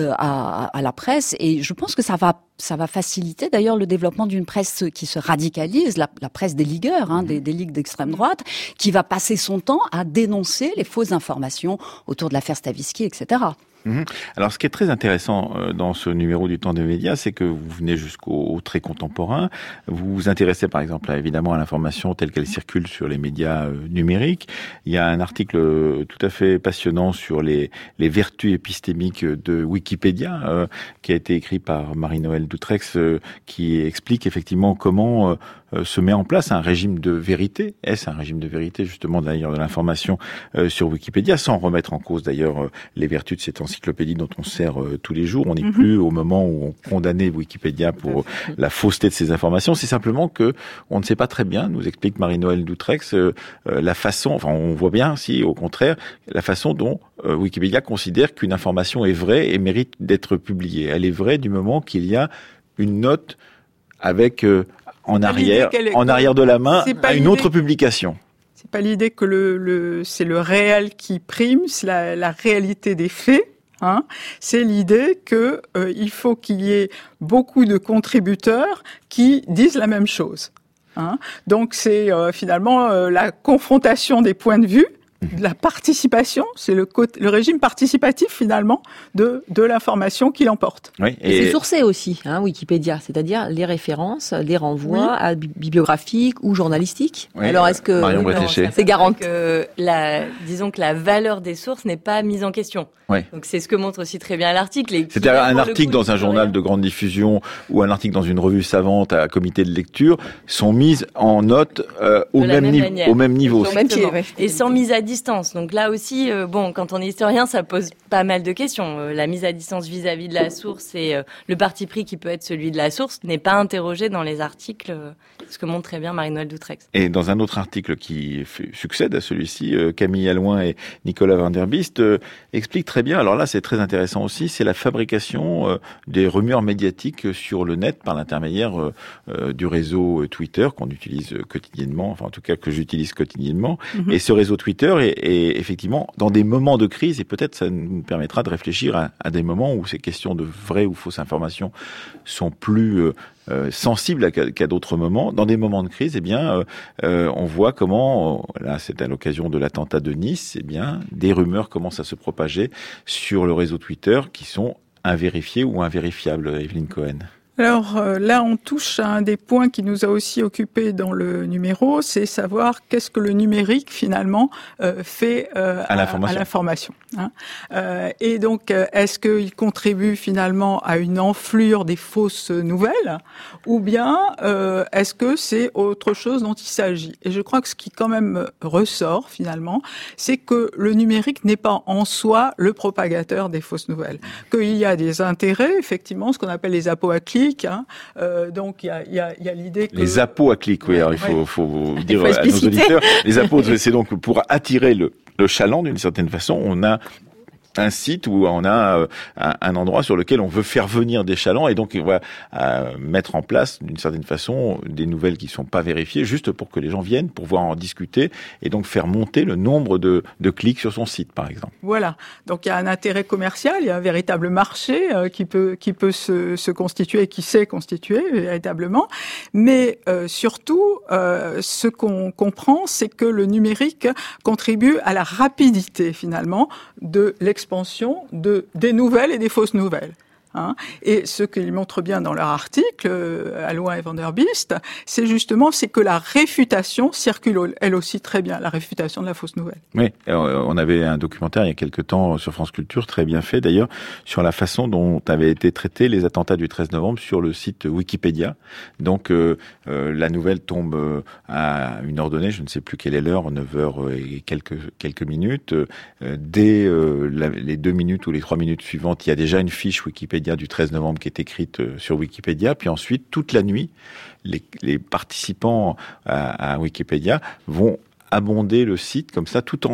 à la presse. Et je pense que ça va faciliter d'ailleurs le développement d'une presse qui se radicalise, la presse des ligueurs, des ligues d'extrême droite, qui va passer son temps à dénoncer les fausses informations autour de l'affaire Stavisky, etc. Alors, ce qui est très intéressant dans ce numéro du Temps des médias, c'est que vous venez jusqu'au très contemporain. Vous vous intéressez, par exemple, évidemment, à l'information telle qu'elle circule sur les médias numériques. Il y a un article tout à fait passionnant sur les vertus épistémiques de Wikipédia, qui a été écrit par Marie-Noëlle Doutrex, qui explique effectivement comment se met en place un régime de vérité. Est-ce un régime de vérité, justement, d'ailleurs, de l'information sur Wikipédia, sans remettre en cause, d'ailleurs, les vertus de cette encyclopédie dont on sert tous les jours. On n'est plus au moment où on condamnait Wikipédia pour la fausseté de ces informations. C'est simplement que on ne sait pas très bien, nous explique Marie-Noëlle Doutrex, la façon, on voit bien, si au contraire, la façon dont Wikipédia considère qu'une information est vraie et mérite d'être publiée. Elle est vraie du moment qu'il y a une note avec en arrière de la main à une autre publication. C'est pas l'idée que c'est le réel qui prime, c'est la réalité des faits. C'est l'idée que il faut qu'il y ait beaucoup de contributeurs qui disent la même chose. Donc c'est finalement la confrontation des points de vue, de la participation, c'est le régime participatif finalement de l'information qui l'emporte. Oui, et c'est sourcé aussi, Wikipédia, c'est-à-dire les références, les renvois bibliographiques ou journalistiques. Oui, alors est-ce que c'est garanti disons que la valeur des sources n'est pas mise en question. Oui. Donc c'est ce que montre aussi très bien l'article. C'est-à-dire un article dans un journal de grande diffusion ou un article dans une revue savante à comité de lecture sont mises en note au même niveau. Et sans mise à distance. Donc là aussi, quand on est historien, ça pose pas mal de questions. La mise à distance vis-à-vis de la source et le parti pris qui peut être celui de la source n'est pas interrogé dans les articles, ce que montre très bien Marie-Noëlle Doutrex. Et dans un autre article qui succède à celui-ci, Camille Allouin et Nicolas Van der Bist expliquent très bien, alors là c'est très intéressant aussi, c'est la fabrication des rumeurs médiatiques sur le net par l'intermédiaire du réseau Twitter qu'on utilise quotidiennement, enfin en tout cas que j'utilise quotidiennement. Et ce réseau Twitter, Twitter est effectivement dans des moments de crise, et peut-être ça nous permettra de réfléchir à des moments où ces questions de vraies ou fausses informations sont plus sensibles qu'à d'autres moments. Dans des moments de crise, on voit comment, là c'est à l'occasion de l'attentat de Nice, des rumeurs commencent à se propager sur le réseau Twitter qui sont invérifiées ou invérifiables. Evelyne Cohen. Alors là, on touche à un des points qui nous a aussi occupés dans le numéro, c'est savoir qu'est-ce que le numérique finalement fait à l'information. Et donc, est-ce qu'il contribue finalement à une enflure des fausses nouvelles, ou bien est-ce que c'est autre chose dont il s'agit? Et je crois que ce qui quand même ressort finalement, c'est que le numérique n'est pas en soi le propagateur des fausses nouvelles, qu'il y a des intérêts, effectivement, ce qu'on appelle les appos à clics. Donc il y a l'idée que les appos à clics, oui. Alors il faut dire à nos auditeurs, les appos, c'est donc pour attirer le chaland d'une certaine façon. On a un site où on a un endroit sur lequel on veut faire venir des chalands, et donc on va mettre en place d'une certaine façon des nouvelles qui sont pas vérifiées, juste pour que les gens viennent, pour pouvoir en discuter, et donc faire monter le nombre de clics sur son site, par exemple. Voilà. Donc il y a un intérêt commercial, il y a un véritable marché qui peut se constituer et qui s'est constitué véritablement. Mais surtout, ce qu'on comprend, c'est que le numérique contribue à la rapidité finalement de l'expansion des nouvelles et des fausses nouvelles. Et ce qu'ils montrent bien dans leur article, Allouin et Van der Biest, c'est que la réfutation circule elle aussi très bien, la réfutation de la fausse nouvelle. Oui, on avait un documentaire il y a quelque temps sur France Culture, très bien fait d'ailleurs, sur la façon dont avaient été traités les attentats du 13 novembre sur le site Wikipédia. Donc la nouvelle tombe à une heure donnée, je ne sais plus quelle est l'heure, 9h et quelques minutes. Dès les 2 minutes ou les 3 minutes suivantes, il y a déjà une fiche Wikipédia du 13 novembre qui est écrite sur Wikipédia, puis ensuite toute la nuit les participants à Wikipédia vont abonder le site comme ça toute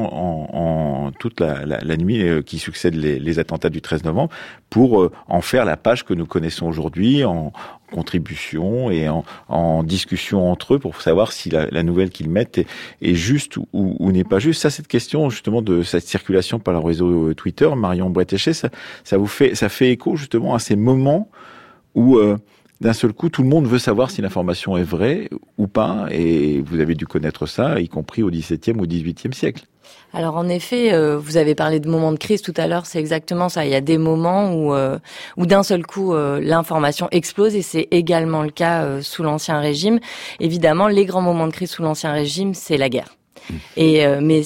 la nuit qui succède les attentats du 13 novembre pour en faire la page que nous connaissons aujourd'hui en contribution et en discussion entre eux pour savoir si la nouvelle qu'ils mettent est juste ou n'est pas juste. Ça, cette question justement de cette circulation par le réseau Twitter, Marion Bretéché, ça fait écho justement à ces moments où d'un seul coup, tout le monde veut savoir si l'information est vraie ou pas, et vous avez dû connaître ça, y compris au XVIIe ou XVIIIe siècle. Alors en effet, vous avez parlé de moments de crise tout à l'heure, c'est exactement ça. Il y a des moments où d'un seul coup l'information explose, et c'est également le cas sous l'Ancien Régime. Évidemment, les grands moments de crise sous l'Ancien Régime, c'est la guerre. Et mais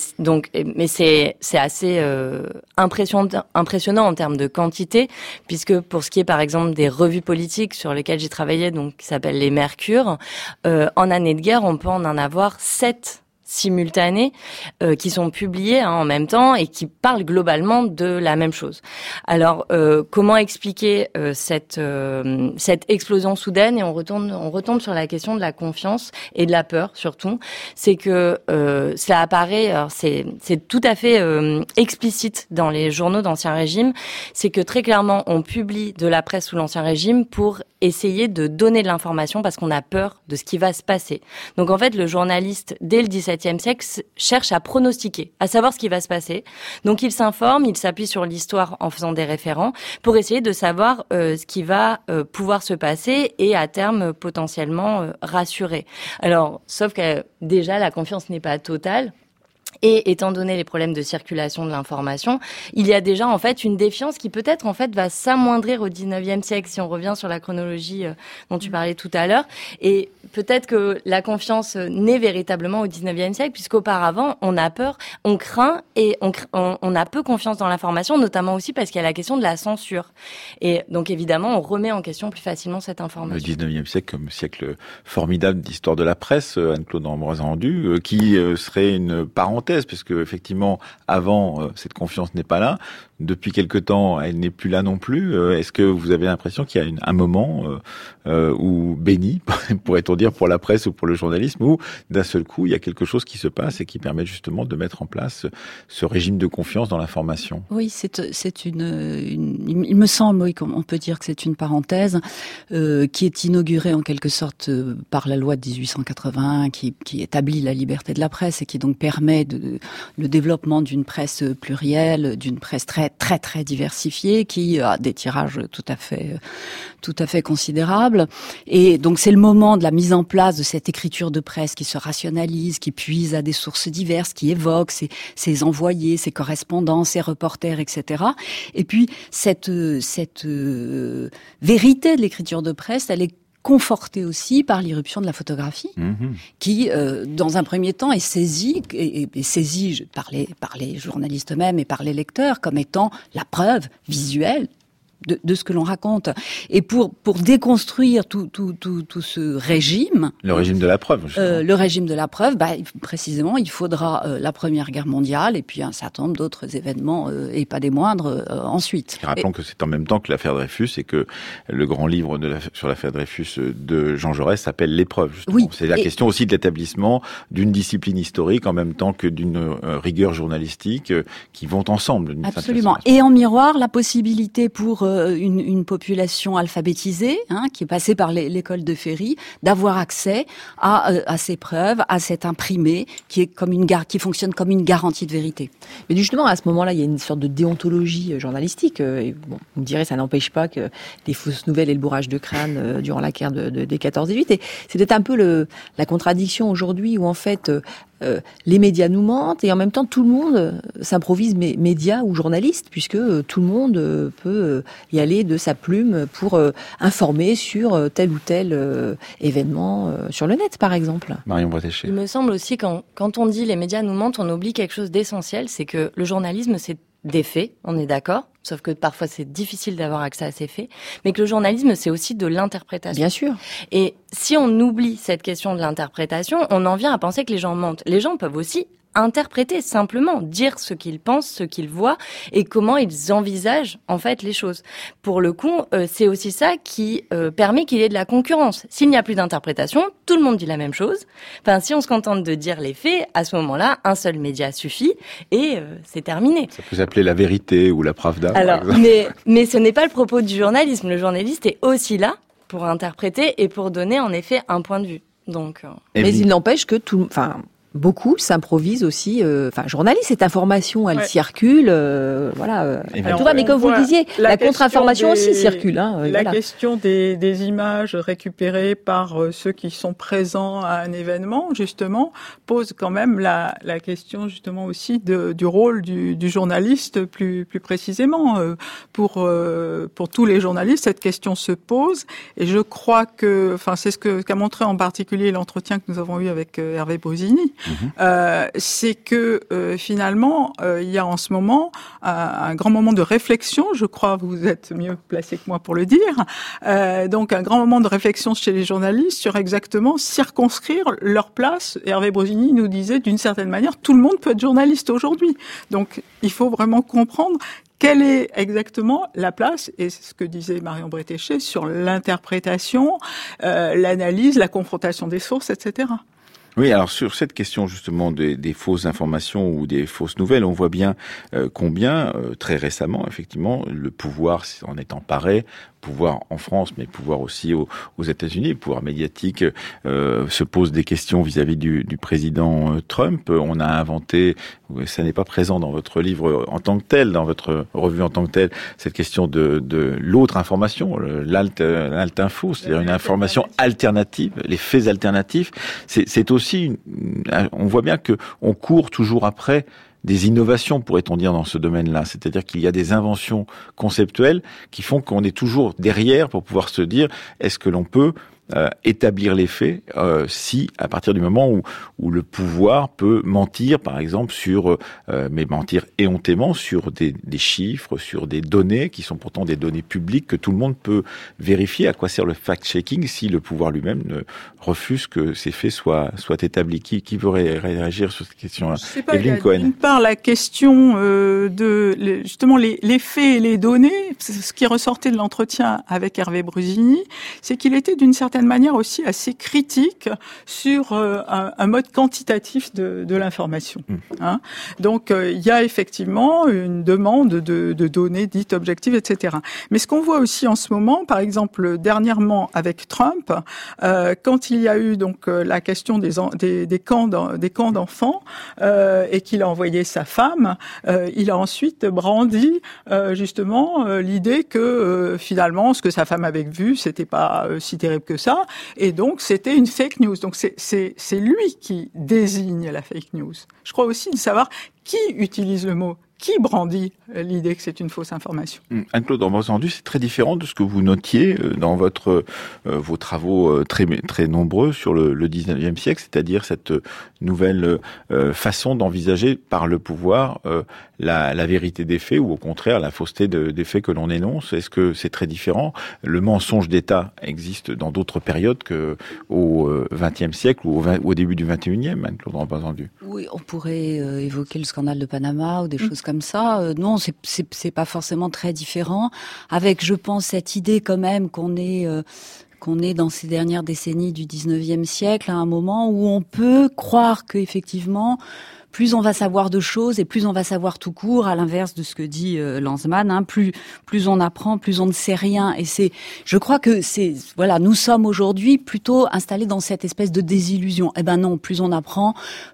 c'est assez impressionnant en termes de quantité, puisque pour ce qui est par exemple des revues politiques sur lesquelles j'ai travaillé, donc qui s'appellent les Mercure, en année de guerre, on peut en avoir 7 simultanés qui sont publiés en même temps et qui parlent globalement de la même chose. Alors comment expliquer cette explosion soudaine, et on retombe sur la question de la confiance et de la peur surtout. C'est que ça apparaît, alors c'est tout à fait explicite dans les journaux d'Ancien Régime, c'est que très clairement on publie de la presse sous l'Ancien Régime pour essayer de donner de l'information parce qu'on a peur de ce qui va se passer. Donc en fait, le journaliste, dès le XVIIe siècle, cherche à pronostiquer, à savoir ce qui va se passer. Donc il s'informe, il s'appuie sur l'histoire en faisant des référents pour essayer de savoir ce qui va pouvoir se passer et à terme potentiellement rassurer. Alors, sauf que déjà la confiance n'est pas totale. Et étant donné les problèmes de circulation de l'information, il y a déjà en fait une défiance qui peut-être en fait va s'amoindrir au 19e siècle si on revient sur la chronologie dont tu parlais tout à l'heure. Et peut-être que la confiance naît véritablement au 19e siècle, puisqu'auparavant on a peur, on craint et on a peu confiance dans l'information, notamment aussi parce qu'il y a la question de la censure. Et donc évidemment on remet en question plus facilement cette information. Le 19e siècle comme siècle formidable d'histoire de la presse, Anne-Claude Ambroise-Rendu, qui serait une parenthèse, parce que effectivement, avant, cette confiance n'est pas là. depuis quelque temps, elle n'est plus là non plus. Est-ce que vous avez l'impression qu'il y a un moment où béni, pourrait-on dire, pour la presse ou pour le journalisme, où d'un seul coup, il y a quelque chose qui se passe et qui permet justement de mettre en place ce régime de confiance dans l'information? Oui, il me semble, oui, qu'on peut dire que c'est une parenthèse qui est inaugurée en quelque sorte par la loi de 1881 qui établit la liberté de la presse et qui donc permet le développement d'une presse plurielle, d'une presse très très très diversifiée qui a des tirages tout à fait considérables. Et donc c'est le moment de la mise en place de cette écriture de presse qui se rationalise, qui puise à des sources diverses, qui évoque ses envoyés, ses correspondants, ses reporters, etc. Et puis cette vérité de l'écriture de presse, elle est confortée aussi par l'irruption de la photographie, qui, dans un premier temps, est saisie par les journalistes eux-mêmes et par les lecteurs comme étant la preuve visuelle de ce que l'on raconte. Et pour déconstruire tout ce régime... Le régime de la preuve, justement. Le régime de la preuve, précisément, il faudra la Première Guerre mondiale et puis un certain nombre d'autres événements, et pas des moindres, ensuite. Et rappelons que c'est en même temps que l'affaire Dreyfus et que le grand livre sur l'affaire Dreyfus de Jean Jaurès s'appelle L'épreuve, justement. Oui, c'est la question aussi de l'établissement d'une discipline historique en même temps que d'une rigueur journalistique qui vont ensemble. Absolument. Et en miroir, la possibilité pour une population alphabétisée, qui est passée par l'école de Ferry, d'avoir accès à ces preuves, à cet imprimé qui est qui fonctionne comme une garantie de vérité. Mais justement, à ce moment-là, il y a une sorte de déontologie journalistique. Et bon, vous me direz, ça n'empêche pas que les fausses nouvelles et le bourrage de crâne durant la guerre des 14-18. Et c'est peut-être un peu la contradiction aujourd'hui où en fait les médias nous mentent et en même temps tout le monde s'improvise média ou journaliste puisque tout le monde peut y aller de sa plume pour informer sur tel ou tel événement sur le net par exemple. Marion Bretéché. Il me semble aussi quand on dit les médias nous mentent, on oublie quelque chose d'essentiel, c'est que le journalisme c'est des faits, on est d'accord, sauf que parfois c'est difficile d'avoir accès à ces faits, mais que le journalisme c'est aussi de l'interprétation. Bien sûr. Et si on oublie cette question de l'interprétation, on en vient à penser que les gens mentent. Les gens peuvent aussi interpréter, simplement dire ce qu'ils pensent, ce qu'ils voient et comment ils envisagent en fait les choses. Pour le coup, c'est aussi ça qui permet qu'il y ait de la concurrence. S'il n'y a plus d'interprétation, tout le monde dit la même chose. Enfin, si on se contente de dire les faits, à ce moment-là, un seul média suffit et c'est terminé. Ça peut s'appeler la vérité ou la Pravda. Alors, mais ce n'est pas le propos du journalisme. Le journaliste est aussi là pour interpréter et pour donner en effet un point de vue. Donc, mais il n'empêche que beaucoup s'improvisent aussi. Journalistes, cette information, elle circule. Tout va, mais comme vous le disiez, la contre-information aussi circule. La question des images récupérées par ceux qui sont présents à un événement, justement, pose quand même la question justement aussi du rôle du journaliste plus précisément. Pour tous les journalistes, cette question se pose, et je crois que, c'est ce qu'a montré en particulier l'entretien que nous avons eu avec Hervé Bosini. C'est que finalement, il y a en ce moment un grand moment de réflexion, je crois, vous êtes mieux placé que moi pour le dire, donc un grand moment de réflexion chez les journalistes sur exactement circonscrire leur place. Hervé Bosini nous disait d'une certaine manière, tout le monde peut être journaliste aujourd'hui. Donc il faut vraiment comprendre quelle est exactement la place, et c'est ce que disait Marion Bretéché, sur l'interprétation, l'analyse, la confrontation des sources, etc. Oui, alors sur cette question justement des fausses informations ou des fausses nouvelles, on voit bien combien, très récemment, effectivement, le pouvoir en est emparé, pouvoir en France, mais pouvoir aussi aux États-Unis, le pouvoir médiatique se pose des questions vis-à-vis du président Trump. On a inventé, ça n'est pas présent dans votre livre en tant que tel, dans votre revue en tant que tel, cette question de l'autre information, l'alt-info, c'est-à-dire une information alternative, les faits alternatifs. C'est aussi, on voit bien que on court toujours après des innovations, pourrait-on dire, dans ce domaine-là. C'est-à-dire qu'il y a des inventions conceptuelles qui font qu'on est toujours derrière pour pouvoir se dire, est-ce que l'on peut établir les faits si, à partir du moment où le pouvoir peut mentir, par exemple, mais mentir éhontément sur des chiffres, sur des données qui sont pourtant des données publiques que tout le monde peut vérifier. À quoi sert le fact-checking si le pouvoir lui-même ne refuse que ces faits soient établis? Qui veut réagir sur cette question-là? Je sais pas, d'une part, la question justement les faits et les données, ce qui ressortait de l'entretien avec Hervé Brusini, c'est qu'il était d'une certaine manière aussi assez critique sur un mode quantitatif de l'information. Hein. Donc il y a effectivement une demande de données dites objectives, etc. Mais ce qu'on voit aussi en ce moment, par exemple dernièrement avec Trump, quand il y a eu donc la question des camps d'enfants et qu'il a envoyé sa femme, il a ensuite brandi justement l'idée que finalement ce que sa femme avait vu, c'était pas si terrible que ça, et donc c'était une fake news. Donc c'est lui qui désigne la fake news. Je crois aussi de savoir qui utilise le mot, qui brandit l'idée que c'est une fausse information. Anne-Claude Ambroise-Vendu, c'est très différent de ce que vous notiez dans vos travaux très nombreux sur le 19e siècle, c'est-à-dire cette nouvelle façon d'envisager par le pouvoir la vérité des faits, ou au contraire la fausseté des faits que l'on énonce. Est-ce que c'est très différent? Le mensonge d'État existe dans d'autres périodes qu'au 20e siècle ou au début du 21e, Anne-Claude Ambroise-Vendu? Oui, on pourrait évoquer le scandale de Panama ou des choses comme ça. Non, c'est pas forcément très différent. Avec, je pense, cette idée quand même qu'on est dans ces dernières décennies du 19e siècle, à un moment où on peut croire qu'effectivement, plus on va savoir de choses et plus on va savoir tout court, à l'inverse de ce que dit Lanzmann, hein, plus on apprend, plus on ne sait rien. Et je crois que nous sommes aujourd'hui plutôt installés dans cette espèce de désillusion. Eh ben non, plus on apprend,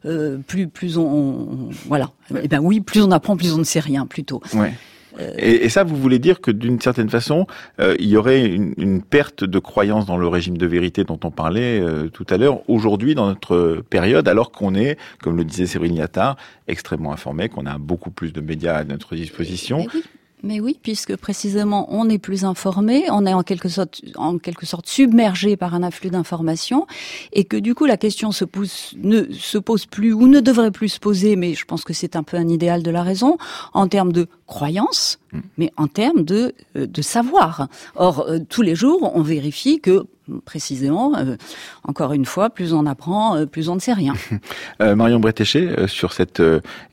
plus on voilà. Eh ben oui, plus on apprend, plus on ne sait rien, plutôt. Ouais. Et ça, vous voulez dire que d'une certaine façon, il y aurait une perte de croyance dans le régime de vérité dont on parlait tout à l'heure, aujourd'hui dans notre période, alors qu'on est, comme le disait Séverine Liattard, extrêmement informé, qu'on a beaucoup plus de médias à notre disposition. Mais oui, puisque précisément on est plus informé, on est en quelque sorte submergé par un afflux d'informations, et que du coup la question ne se pose plus ou ne devrait plus se poser, mais je pense que c'est un peu un idéal de la raison, en termes de croyance, mais en termes de savoir. Or, tous les jours, on vérifie que précisément, encore une fois, plus on apprend, plus on ne sait rien. Marion Bretéché, sur cette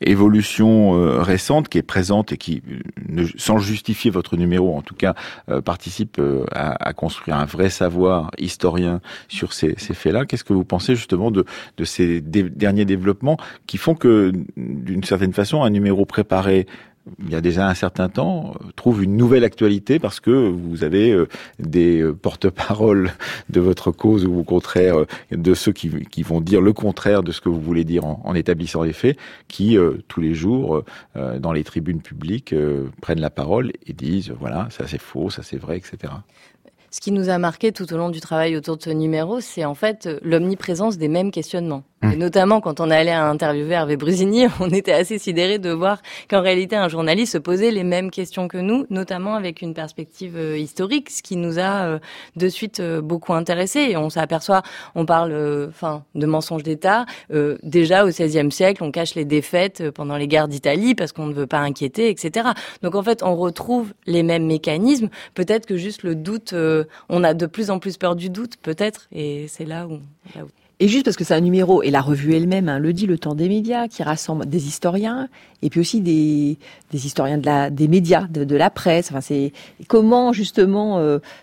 évolution récente qui est présente et qui, sans justifier votre numéro, en tout cas, participe à construire un vrai savoir historien sur ces faits-là, qu'est-ce que vous pensez justement de ces derniers développements qui font que, d'une certaine façon, un numéro préparé il y a déjà un certain temps, trouve une nouvelle actualité parce que vous avez des porte-paroles de votre cause ou au contraire de ceux qui vont dire le contraire de ce que vous voulez dire en établissant les faits, qui tous les jours dans les tribunes publiques prennent la parole et disent voilà, ça c'est faux, ça c'est vrai, etc. Ce qui nous a marqué tout au long du travail autour de ce numéro, c'est en fait l'omniprésence des mêmes questionnements. Et notamment quand on allait interviewer Hervé Brusini, on était assez sidérés de voir qu'en réalité un journaliste se posait les mêmes questions que nous, notamment avec une perspective historique, ce qui nous a de suite beaucoup intéressés. Et on s'aperçoit, on parle de mensonges d'État. Déjà au XVIe siècle, on cache les défaites pendant les guerres d'Italie parce qu'on ne veut pas inquiéter, etc. Donc en fait, on retrouve les mêmes mécanismes. Peut-être que juste le doute, on a de plus en plus peur du doute, peut-être, et c'est là où... Et juste parce que c'est un numéro, et la revue elle-même le dit, le temps des médias, qui rassemble des historiens, et puis aussi des historiens des médias, de la presse. Enfin, c'est comment justement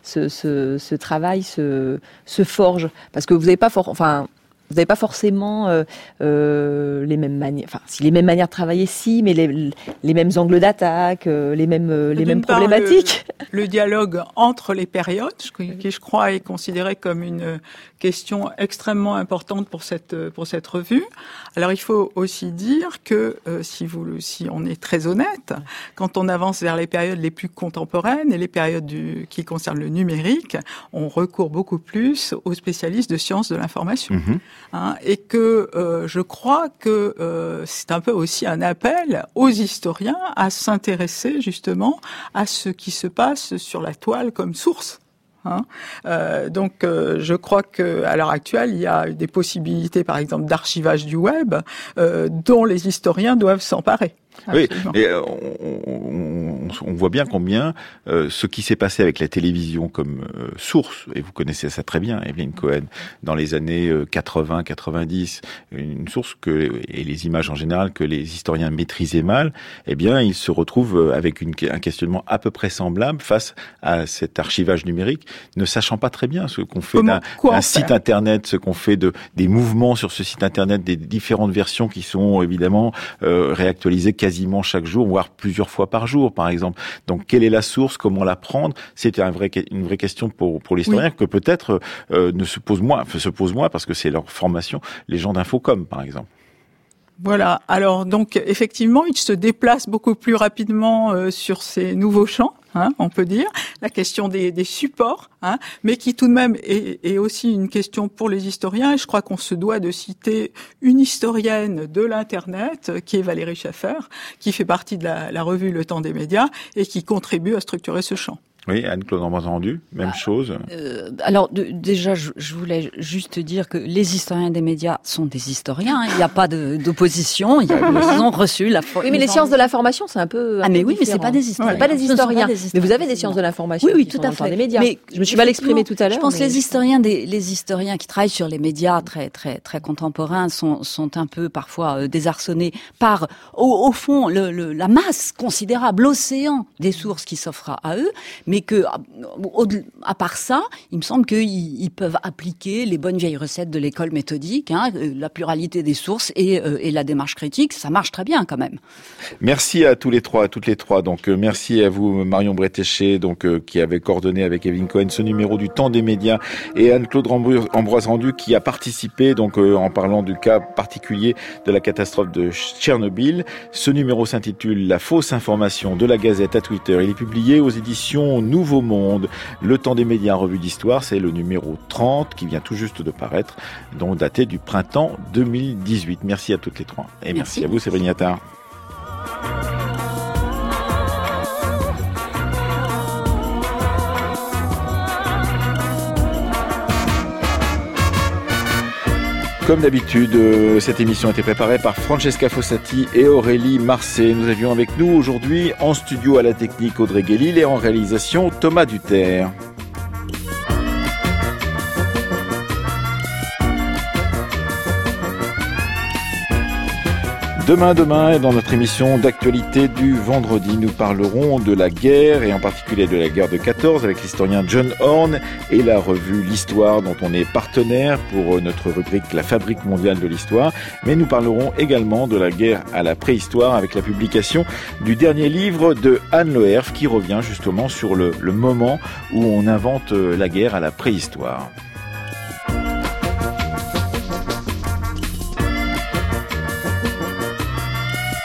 ce travail se forge, parce que vous n'avez pas forcément les mêmes manières. Enfin, si les mêmes manières de travailler, si, mais les mêmes angles d'attaque, les mêmes problématiques. Le dialogue entre les périodes, qui je crois est considéré comme une question extrêmement importante pour cette revue. Alors il faut aussi dire que si on est très honnête, quand on avance vers les périodes les plus contemporaines et les périodes qui concernent le numérique, on recourt beaucoup plus aux spécialistes de sciences de l'information. Et que je crois que c'est un peu aussi un appel aux historiens à s'intéresser justement à ce qui se passe sur la toile comme source. Donc, je crois que à l'heure actuelle, il y a des possibilités, par exemple, d'archivage du web, dont les historiens doivent s'emparer. Absolument. Oui, et on voit bien combien ce qui s'est passé avec la télévision comme source, et vous connaissez ça très bien, Evelyne Cohen, dans les années 80-90, une source et les images en général que les historiens maîtrisaient mal, eh bien, ils se retrouvent avec un questionnement à peu près semblable face à cet archivage numérique, ne sachant pas très bien ce qu'on fait d'un site internet, ce qu'on fait des mouvements sur ce site internet, des différentes versions qui sont évidemment réactualisées quasiment chaque jour, voire plusieurs fois par jour, par exemple. Donc, quelle est la source? Comment la prendre? C'est une vraie question pour l'historien que peut-être se pose moins parce que c'est leur formation, les gens d'Infocom, par exemple. Voilà. Alors, donc, effectivement, ils se déplacent beaucoup plus rapidement sur ces nouveaux champs. On peut dire, la question des supports, mais qui tout de même est aussi une question pour les historiens. Et je crois qu'on se doit de citer une historienne de l'Internet, qui est Valérie Schaeffer, qui fait partie de la revue Le Temps des médias et qui contribue à structurer ce champ. Oui, Anne-Claude Ambroise-Rendu, même chose. Alors déjà, je voulais juste dire que les historiens des médias sont des historiens. Il n'y a pas d'opposition. Ils ont reçu la. Oui, mais les sciences de l'information, c'est un peu. Mais oui, mais c'est pas des historiens. C'est pas des historiens. Mais vous avez des sciences de l'information. Oui, tout à fait. Des médias. Mais je me suis mal exprimée tout à l'heure. Je pense que les historiens qui travaillent sur les médias très très très contemporains sont un peu parfois désarçonnés par au fond la masse considérable, l'océan des sources qui s'offrent à eux, mais que à part ça, il me semble qu'ils peuvent appliquer les bonnes vieilles recettes de l'école méthodique, la pluralité des sources et la démarche critique, ça marche très bien quand même. Merci à tous les trois, à toutes les trois. Donc merci à vous Marion Bretéché, qui avait coordonné avec Evelyne Cohen ce numéro du Temps des médias, et Anne-Claude Ambroise-Rendu qui a participé en parlant du cas particulier de la catastrophe de Tchernobyl. Ce numéro s'intitule La fausse information de la Gazette à Twitter. Il est publié aux éditions Nouveau Monde. Le Temps des médias en revue d'histoire, c'est le numéro 30 qui vient tout juste de paraître, donc daté du printemps 2018. Merci à toutes les trois. Et merci à vous, Séverine Attard. Comme d'habitude, cette émission a été préparée par Francesca Fossati et Aurélie Marcet. Nous avions avec nous aujourd'hui en studio à la technique Audrey Guélil et en réalisation Thomas Duterre. Demain, et dans notre émission d'actualité du vendredi, nous parlerons de la guerre, et en particulier de la guerre de 14, avec l'historien John Horn et la revue L'Histoire, dont on est partenaire pour notre rubrique La Fabrique mondiale de l'histoire. Mais nous parlerons également de la guerre à la préhistoire, avec la publication du dernier livre de Anne Loerf, qui revient justement sur le moment où on invente la guerre à la préhistoire.